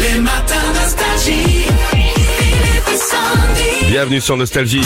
Les matins Nostalgie. Philippe et Sandy. Bienvenue sur Nostalgie.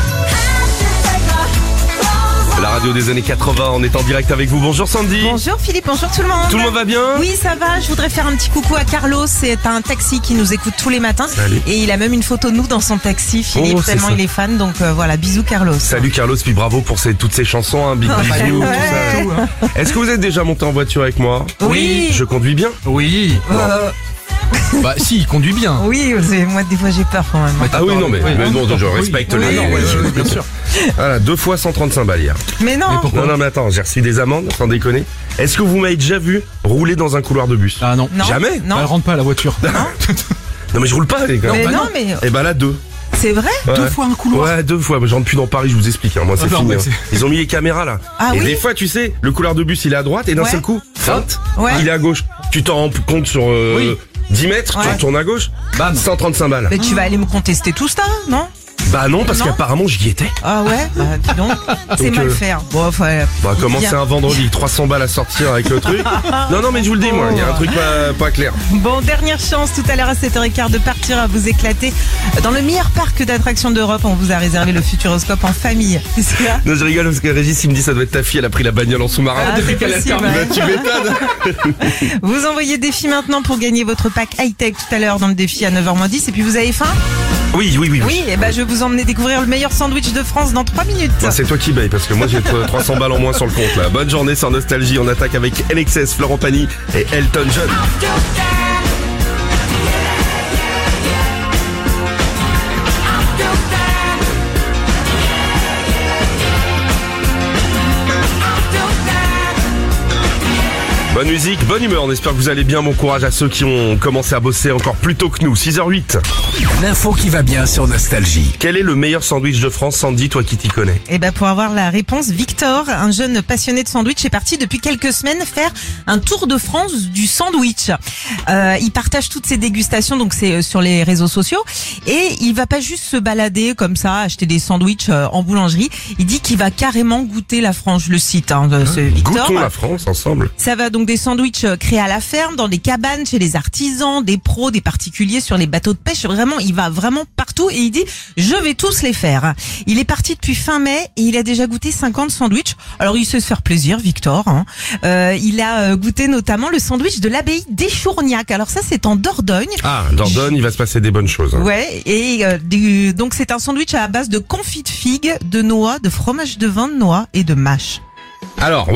La radio des années 80, on est en direct avec vous. Bonjour Sandy. Bonjour Philippe, bonjour tout le monde. Tout le monde va bien? Oui, ça va. Je voudrais faire un petit coucou à Carlos. C'est un taxi qui nous écoute tous les matins. Salut. Et il a même une photo de nous dans son taxi, Philippe, Oh, c'est tellement ça. il est fan. Donc voilà, bisous Carlos. Salut Carlos, puis bravo pour toutes ces chansons, hein, Big Bisous, Ouais. tout ça. Est-ce que vous êtes déjà monté en voiture avec moi? Oui. Je conduis bien? Oui. Bah si, il conduit bien. Oui, moi des fois j'ai peur quand même. Ah oui, non, mais non, je respecte Oui, les... non, oui, bien sûr. Voilà, 2 fois 135 balles hier. Mais non. Non, mais attends, j'ai reçu des amendes, sans déconner. Est-ce que vous m'avez déjà vu rouler dans un couloir de bus? Ah non. Non. Jamais? Non. Elle rentre pas à la voiture. Non, mais je roule pas, les gars. Mais bah non, non. mais Et bah là, 2. c'est vrai. Ouais. 2 fois un couloir. Ouais, 2 fois. Je rentre plus dans Paris, je vous explique. Hein. Moi, c'est Ah non, fini. mais hein. c'est- Ils ont mis les caméras là. Ah et oui. des fois, tu sais, le couloir de bus, il est à droite et d'un Ouais. seul coup, feinte, Ouais. il est à gauche. Tu t'en rends compte sur Oui. 10 mètres, tu Ouais. retournes à gauche, Bam. 135 balles. Mais tu vas aller me contester tout ça, non? Bah non, parce Non. qu'apparemment, j'y étais. Ah ouais. Bah dis donc. C'est Donc, mal faire. Bon, enfin. Bah comment bien. c'est un vendredi, 300 balles à sortir avec le truc. Non, mais je vous le dis, moi, il y a un truc pas clair. Bon, dernière chance tout à l'heure à 7h15 de partir à vous éclater dans le meilleur parc d'attractions d'Europe. On vous a réservé le Futuroscope en famille. C'est ça? Non, je rigole parce que Régis, il me dit, ça doit être ta fille, elle a pris la bagnole en sous-marin. Ah, c'est possible, Bah, ouais. tu m'étonnes. Vous envoyez défi maintenant pour gagner votre pack high-tech tout à l'heure dans le défi à 9h10. Et puis vous avez faim? Oui. Oui, et ben je vais vous emmener découvrir le meilleur sandwich de France dans 3 minutes. Bah, c'est toi qui baye parce que moi j'ai 300 balles en moins sur le compte là. Bonne journée sur Nostalgie, on attaque avec NXS, Florent Pagny et Elton John. Bonne musique, bonne humeur, on espère que vous allez bien. Bon courage à ceux qui ont commencé à bosser encore plus tôt que nous. 6h08. L'info qui va bien sur Nostalgie. Quel est le meilleur sandwich de France, Sandy, toi qui t'y connais? Et ben pour avoir la réponse, Victor, un jeune passionné de sandwich, est parti depuis quelques semaines faire un tour de France du sandwich. Il partage toutes ses dégustations, donc c'est sur les réseaux sociaux, et il va pas juste se balader comme ça, acheter des sandwichs en boulangerie. Il dit qu'il va carrément goûter la France, le site de ce Victor. Goûtons la France ensemble. Ça va donc des sandwichs créés à la ferme, dans des cabanes, chez les artisans, des pros, des particuliers, sur les bateaux de pêche. Vraiment, il va vraiment partout et il dit « Je vais tous les faire ». Il est parti depuis fin mai et il a déjà goûté 50 sandwichs. Alors, il sait se faire plaisir, Victor. Hein. Il a goûté notamment le sandwich de l'abbaye d'Échourgnac. Alors ça, c'est en Dordogne. Ah, Dordogne, il va se passer des bonnes choses. Hein. Ouais, et donc c'est un sandwich à base de confit de figues, de noix, de fromage de vin de noix et de mâche. Alors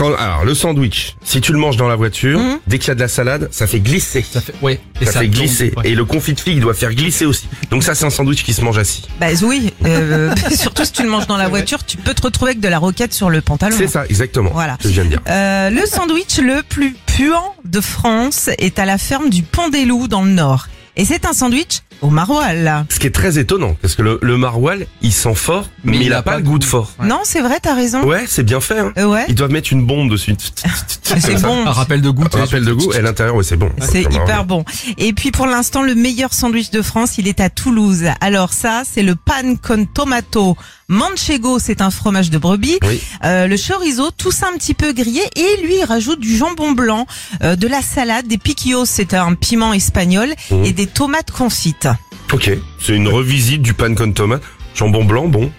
le sandwich, si tu le manges dans la voiture, dès qu'il y a de la salade, ça fait glisser. Ça fait, ouais. Et Ça fait tombe, glisser. ouais. Et le confit de figue doit faire glisser aussi. Donc ça, c'est un sandwich qui se mange assis. Bah oui, surtout si tu le manges dans la voiture, tu peux te retrouver avec de la roquette sur le pantalon. C'est ça, exactement. Voilà. Ce que je viens de dire. Le sandwich le plus puant de France est à la ferme du Pont des Loups dans le Nord. Et c'est un sandwich au maroilles. Ce qui est très étonnant, parce que le maroilles, il sent fort, mais il a pas le goût de fort. Ouais. Non, c'est vrai, t'as raison. Ouais, c'est bien fait. Hein. Ouais. Ils doivent mettre une bombe dessus. Mais c'est bon. Un rappel de goût. Un rappel de goût. Et à l'intérieur, ouais, c'est bon. C'est Comme hyper un- bon. Et puis pour l'instant, le meilleur sandwich de France, il est à Toulouse. Alors ça, c'est le pan con tomato manchego, c'est un fromage de brebis. Oui. Le chorizo, tout ça un petit peu grillé. Et lui, il rajoute du jambon blanc, de la salade, des piquillos, c'est un piment espagnol, et des tomates confites. Ok. C'est une revisite du pan con tomate. Jambon blanc, bon.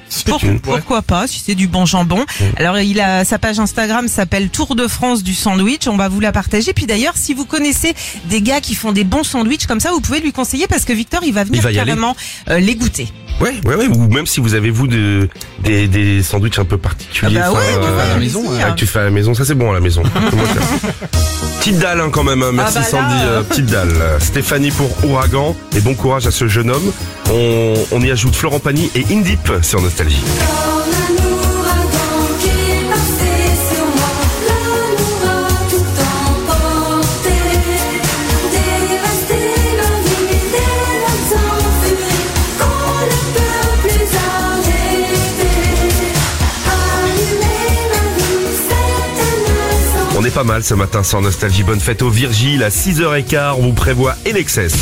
Pourquoi pas, si c'est du bon jambon. Alors, sa page Instagram s'appelle Tour de France du sandwich. On va vous la partager. Puis d'ailleurs, si vous connaissez des gars qui font des bons sandwichs comme ça, vous pouvez lui conseiller parce que Victor, il va venir Il va y carrément les goûter. Ouais. Ou même si vous avez des sandwichs un peu particuliers. Ah bah ouais, enfin, tu vois, à la allez-y, maison, hein. que tu fais à la maison, ça c'est bon à la maison. Moi, petite dalle quand même, hein. Merci Ah bah là, Sandy, petite dalle. Stéphanie pour Ouragan et bon courage à ce jeune homme. On y ajoute Florent Pagny et Indip sur Nostalgie. Comme un ouragan qui passait sur moi, l'amour a tout emporté, dévasté nos vies, des lames en furie, qu'on ne peut plus arrêter. Allumer ma vie, c'est un incendie. On est pas mal. mal ce matin sur Nostalgie. Bonne fête au Virgile. À 6h15, on vous prévoit Elexès.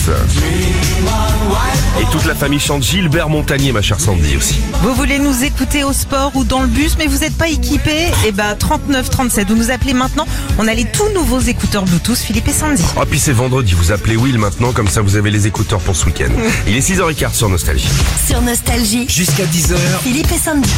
Et toute la famille chante Gilbert Montagnier, ma chère Sandy aussi. Vous voulez nous écouter au sport ou dans le bus, mais vous n'êtes pas équipé? Eh ben, 39 37. Vous nous appelez maintenant. On a les tout nouveaux écouteurs Bluetooth, Philippe et Sandy. Ah, puis c'est vendredi. Vous appelez Will maintenant, comme ça vous avez les écouteurs pour ce week-end. Il est 6h15 sur Nostalgie. Sur Nostalgie, Jusqu'à 10h, Philippe et Sandy.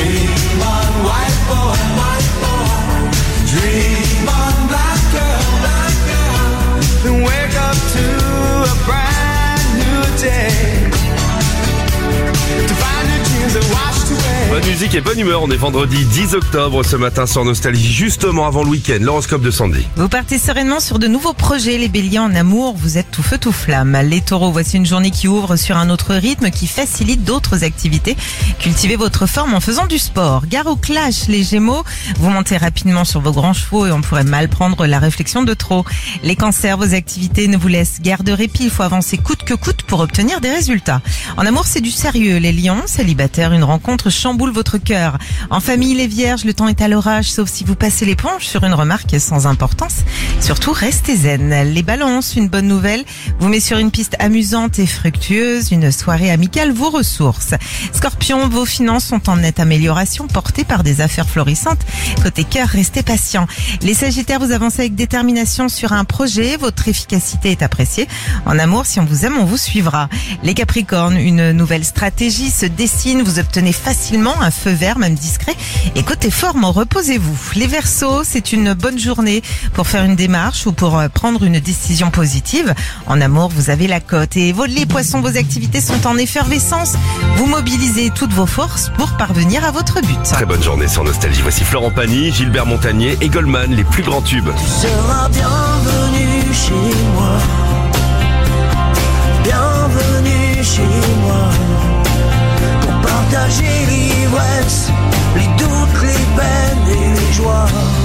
Wake up to a brand new day. To find your dreams are washed away. Bonne musique et bonne humeur. On est vendredi 10 octobre ce matin sur Nostalgie, justement avant le week-end. L'horoscope de Sandy. Vous partez sereinement sur de nouveaux projets. Les béliers en amour, vous êtes tout feu tout flamme. Les taureaux, voici une journée qui ouvre sur un autre rythme, qui facilite d'autres activités. Cultivez votre forme en faisant du sport. Gare au clash, les gémeaux, vous montez rapidement sur vos grands chevaux et on pourrait mal prendre la réflexion de trop. Les cancers, vos activités ne vous laissent guère de répit. Il faut avancer coûte que coûte pour obtenir des résultats. En amour, c'est du sérieux. Les lions, célibataires, une rencontre chamboule votre cœur. En famille, les vierges, le temps est à l'orage, sauf si vous passez l'éponge sur une remarque sans importance. Surtout, restez zen. Les balances, une bonne nouvelle vous met sur une piste amusante et fructueuse. Une soirée amicale vous ressource. Scorpion, vos finances sont en nette amélioration, portées par des affaires florissantes. Côté cœur, restez patient. Les sagittaires, vous avancez avec détermination sur un projet. Votre efficacité est appréciée. En amour, si on vous aime, on vous suivra. Les capricornes, une nouvelle stratégie se dessine. Vous obtenez facilement un feu vert, même discret. Et côté forme, reposez-vous. Les Verseaux, c'est une bonne journée pour faire une démarche ou pour prendre une décision positive. En amour, vous avez la cote. Et les poissons, vos activités sont en effervescence. Vous mobilisez toutes vos forces pour parvenir à votre but. Très bonne journée sur Nostalgie. Voici Florent Pagny, Gilbert Montagnier et Goldman, les plus grands tubes. Seras bienvenue chez moi. Bienvenue chez moi. Pour partager l'ivresse, les doutes, les peines et les joies.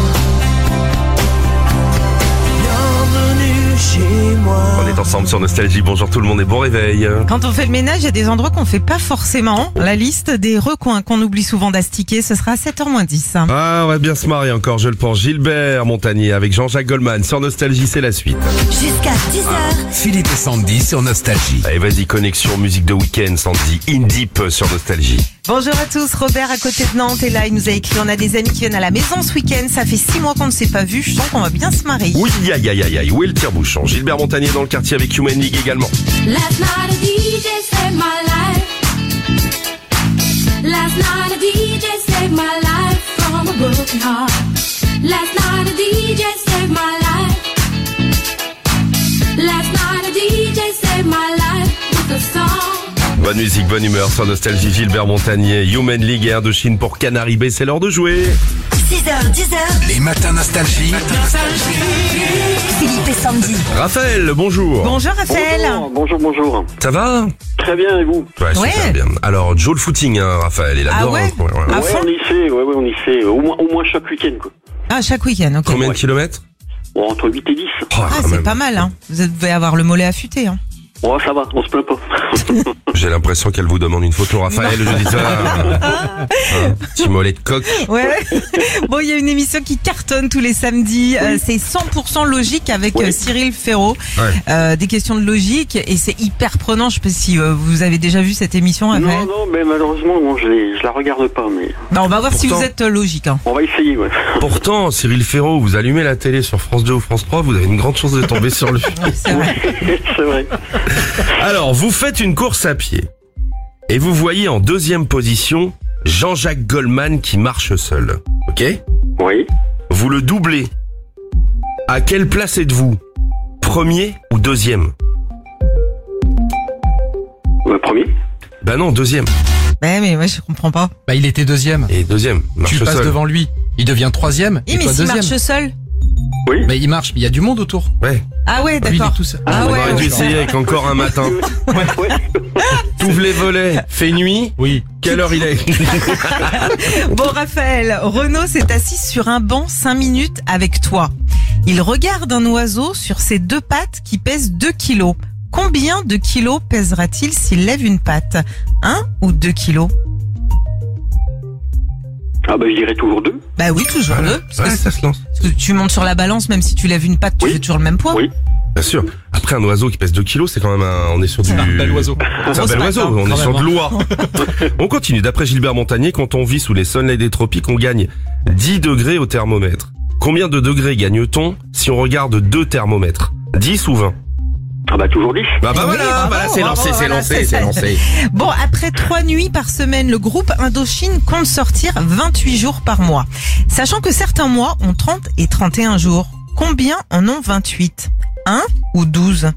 Bienvenue chez moi. On est ensemble sur Nostalgie. Bonjour tout le monde et bon réveil. Quand on fait le ménage, il y a des endroits qu'on fait pas forcément. La liste des recoins qu'on oublie souvent d'astiquer, ce sera à 7h-10. Ah, on va bien se marier encore, je le pense. Gilbert Montagnier avec Jean-Jacques Goldman sur Nostalgie, c'est la suite. Jusqu'à 10h, Philippe et Sandy sur Nostalgie. Allez, vas-y, connexion, musique de week-end, Sandy, In Deep sur Nostalgie. Bonjour à tous, Robert à côté de Nantes est là, il nous a écrit, on a des amis qui viennent à la maison ce week-end, ça fait 6 mois qu'on ne s'est pas vu, je sens qu'on va bien se marier. Oui, aïe, aïe, aïe, aïe, où est le tire-bouchon? Gilbert Montagnier dans le quartier avec Human League également. Last night a DJ saved my life. Last night a DJ saved my life from a broken heart. Last night a DJ saved my life. Last night a DJ saved my life with a song. Bonne musique, bonne humeur sur Nostalgie, Gilbert Montagnier, Human League et Indochine pour Canary Bay, c'est l'heure de jouer. 6h, 10h, Les matins Nostalgie. Philippe et Sandy. Raphaël, bonjour. Bonjour Raphaël. Bonjour. Ça va? Très bien, et vous? Ouais, super Ouais. bien. Alors, Joe le footing, hein, Raphaël, il Ah adore. ouais hein. Ouais, ouais. À Ouais, fond on y fait, on y fait. Au moins chaque week-end, quoi. Ah, chaque week-end, ok. Combien de kilomètres? Bon, entre 8 et 10. Oh, Ah, quand c'est même. pas mal, hein. Vous devez avoir le mollet affûté, hein. Oh, ça va, on se plaint pas. J'ai l'impression qu'elle vous demande une photo, Raphaël, je dis ça. Petit mollet de coq. Ouais. Bon, il y a une émission qui cartonne tous les samedis. C'est 100% logique avec Oui. Cyril Ferraud. Ouais. Des questions de logique et c'est hyper prenant. Je sais pas si vous avez déjà vu cette émission, Raphaël. Non, mais malheureusement, non, je la regarde pas, mais Bah, on va voir si Pourtant- vous êtes logique. Hein. on va essayer, ouais. Pourtant, Cyril Ferraud, vous allumez la télé sur France 2 ou France 3, vous avez une grande chance de tomber sur lui. C'est vrai. C'est vrai. Alors, vous faites une course à pied et vous voyez en deuxième position Jean-Jacques Goldman qui marche seul. Ok? Oui. Vous le doublez. À quelle place êtes-vous? Premier ou deuxième? Premier. Ben non, deuxième. Ouais, mais moi je comprends pas. Bah, il était deuxième. Et deuxième, marche Tu passes seul. devant lui. Il devient troisième. Oui, Et mais toi s'il deuxième. marche seul. Mais il marche. Il y a du monde autour. Ouais. Ah ouais, Lui, il est d'accord. tout seul. Ah On ouais. aurait dû essayer avec encore un matin. Ouais. T'ouvres les volets, fait nuit. Oui. Quelle heure il est? Bon, Raphaël, Renaud s'est assis sur un banc 5 minutes avec toi. Il regarde un oiseau sur ses 2 pattes qui pèsent 2 kilos. Combien de kilos pèsera-t-il s'il lève une patte? 1 ou 2 kilos? Ah bah je dirais toujours 2. Bah oui, toujours deux. Parce Ouais, que ça se lance. parce que tu montes sur la balance, même si tu lèves une patte, tu Oui. fais toujours le même poids. Oui. Bien sûr. Après, un oiseau qui pèse 2 kilos, c'est quand même on est sur du... C'est un bel oiseau. C'est un bel oiseau, on est sur de l'oie. On continue. D'après Gilbert Montagnier, quand on vit sous les soleils des tropiques, on gagne 10 degrés au thermomètre. Combien de degrés gagne-t-on si on regarde 2 thermomètres? 10 ou 20? Ah bah toujours 10. Bah Oui, voilà, bravo, bah là, c'est bravo, lancé, c'est voilà, lancé, c'est c'est ça. lancé. Bon, après 3 nuits par semaine, le groupe Indochine compte sortir 28 jours par mois. Sachant que certains mois ont 30 et 31 jours. Combien en ont 28? 1 ou 12?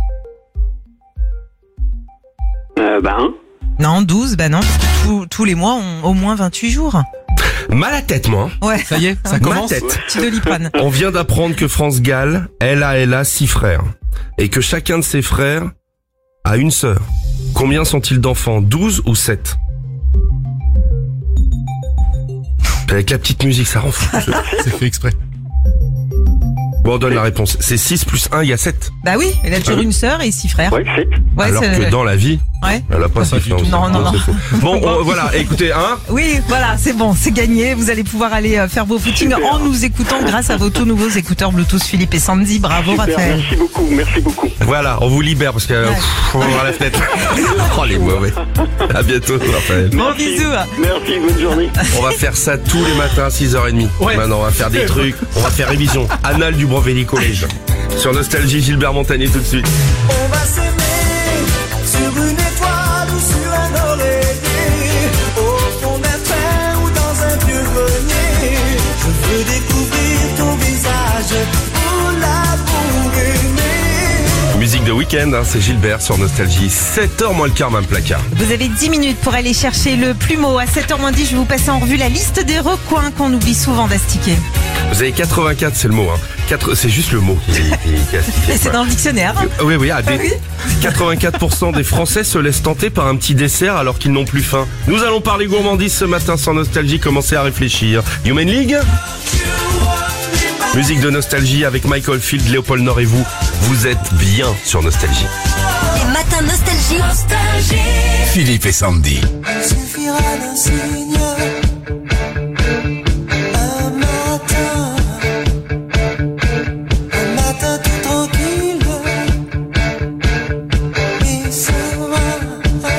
Bah 1. Non, 12, bah non, parce que tous les mois ont au moins 28 jours. Mal à tête, moi. Ouais, Ça y est, ça Ma commence. tête. petit Doliprane. On vient d'apprendre que France Gall, elle a 6 frères. Et que chacun de ses frères a une sœur. Combien sont-ils d'enfants? 12 ou 7? Avec la petite musique, ça rend fou. C'est fait exprès. Bon, on donne la réponse. C'est 6 plus 1, il y a 7. Bah oui, elle a toujours une sœur et 6 frères. Ouais, 7. Ouais, Alors c'est- que dans la vie, ouais. elle a pas 6 frères. aussi. Non, non, non. c'est faux. Bon, voilà, écoutez, Oui, voilà, c'est bon, c'est gagné. Vous allez pouvoir aller faire vos footings Super. en nous écoutant grâce à vos tout nouveaux écouteurs Bluetooth Philippe et Sandy. Bravo Super, Raphaël. merci beaucoup, merci beaucoup. voilà, on vous libère parce que on va voir la fenêtre. Oh les mauvais. À bientôt, Raphaël. Bon Merci. bisous. Merci, bonne journée. On va faire ça tous les matins à 6h30. Ouais. Maintenant, on va faire des trucs. On va faire révision. Annales du Brevet Collège. Sur Nostalgie, Gilbert Montagnier tout de suite. On va s'aimer sur une étoile ou sur un oreiller, au fond d'un train ou dans un vieux grenier. Je veux découvrir ton visage pour l'amour aimé. Musique de week-end, hein, c'est Gilbert sur Nostalgie. 7h moins le quart, même placard. Vous avez 10 minutes pour aller chercher le plumeau. À 7h10, je vais vous passer en revue la liste des recoins qu'on oublie souvent d'astiquer. Vous avez 84, c'est le mot. Hein. C'est juste le mot qui est astiqué, Et c'est quoi. dans le dictionnaire. Oui, 84% des Français se laissent tenter par un petit dessert alors qu'ils n'ont plus faim. Nous allons parler gourmandise ce matin sans Nostalgie, commencez à réfléchir. Human League? Musique de Nostalgie avec Michael Field, Léopold Nord et vous. Vous êtes bien sur Nostalgie. Les matins nostalgie. Philippe et Sandy. Il suffira d'un signe, un matin tout tranquille, et serein.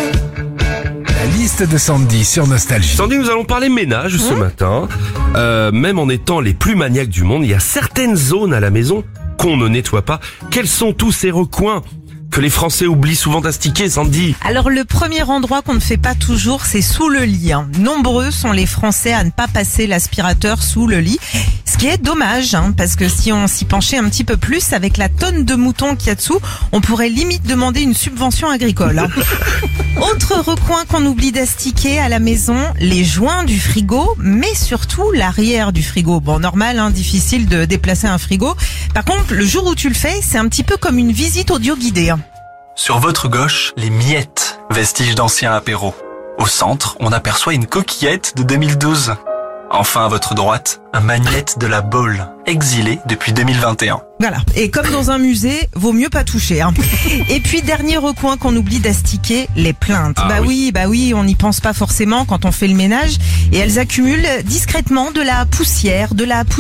La liste de Sandy sur Nostalgie. Sandy, nous allons parler ménage ce matin. Même en étant les plus maniaques du monde, il y a certaines zones à la maison qu'on ne nettoie pas. Quels sont tous ces recoins que les Français oublient souvent d'astiquer, Sandy? Alors le premier endroit qu'on ne fait pas toujours, c'est sous le lit. Hein. Nombreux sont les Français à ne pas passer l'aspirateur sous le lit. Ce qui est dommage, hein, parce que si on s'y penchait un petit peu plus, avec la tonne de moutons qu'il y a dessous, on pourrait limite demander une subvention agricole. Hein. Autre recoin qu'on oublie d'astiquer à la maison, les joints du frigo, mais surtout l'arrière du frigo. Bon, normal, hein, difficile de déplacer un frigo. Par contre, le jour où tu le fais, c'est un petit peu comme une visite audio guidée. Hein. Sur votre gauche, les miettes, vestiges d'anciens apéros. Au centre, on aperçoit une coquillette de 2012. Enfin, à votre droite, un magnète de la Baule, exilé depuis 2021. Voilà. Et comme dans un musée, vaut mieux pas toucher. Hein. Et puis, dernier recoin qu'on oublie d'astiquer, les plaintes. Ah bah oui, on n'y pense pas forcément quand on fait le ménage. Et elles accumulent discrètement de la poussière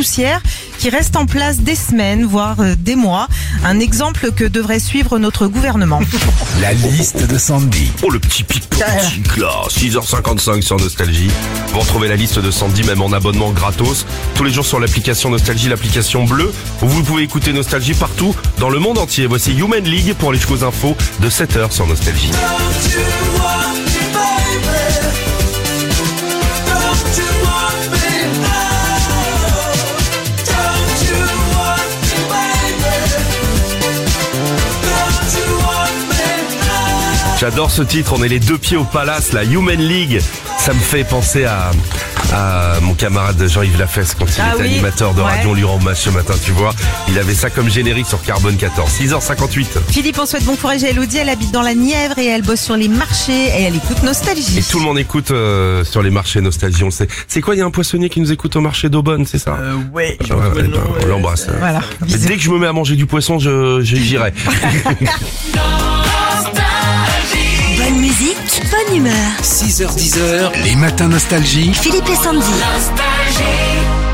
qui reste en place des semaines, voire des mois. Un exemple que devrait suivre notre gouvernement. La liste de Sandy. Oh, le petit pic politique là, 6h55 sur Nostalgie. Vous retrouvez la liste de Sandy même en abonnement gratos tous les jours sur l'application Nostalgie, l'application bleue, où vous pouvez écouter Nostalgie partout dans le monde entier. Voici Human League pour les choses infos de 7h sur Nostalgie. Don't you want me, baby? Don't you want me now? Don't you want me, baby? Don't you want me now? J'adore ce titre, on est les deux pieds au palace, la Human League. Ça me fait penser à mon camarade Jean-Yves Lafesse quand il Ah était oui, animateur de ouais. radio, on lui rend hommage ce matin, tu vois. Il avait ça comme générique sur Carbone 14. 6h58. Philippe, on souhaite bon courage à Elodie. Elle habite dans la Nièvre et elle bosse sur les marchés et elle écoute Nostalgie. Et tout le monde écoute sur les marchés Nostalgie, on le sait. C'est quoi, il y a un poissonnier qui nous écoute au marché d'Aubonne, c'est ça? Ouais, Ouais, ben, on l'embrasse. Voilà. Mais dès que je me mets à manger du poisson, j'irai. Baby, Bonne musique, bonne humeur. 6h-10h, les matins nostalgie. Philippe et Sandy. Nostalgie.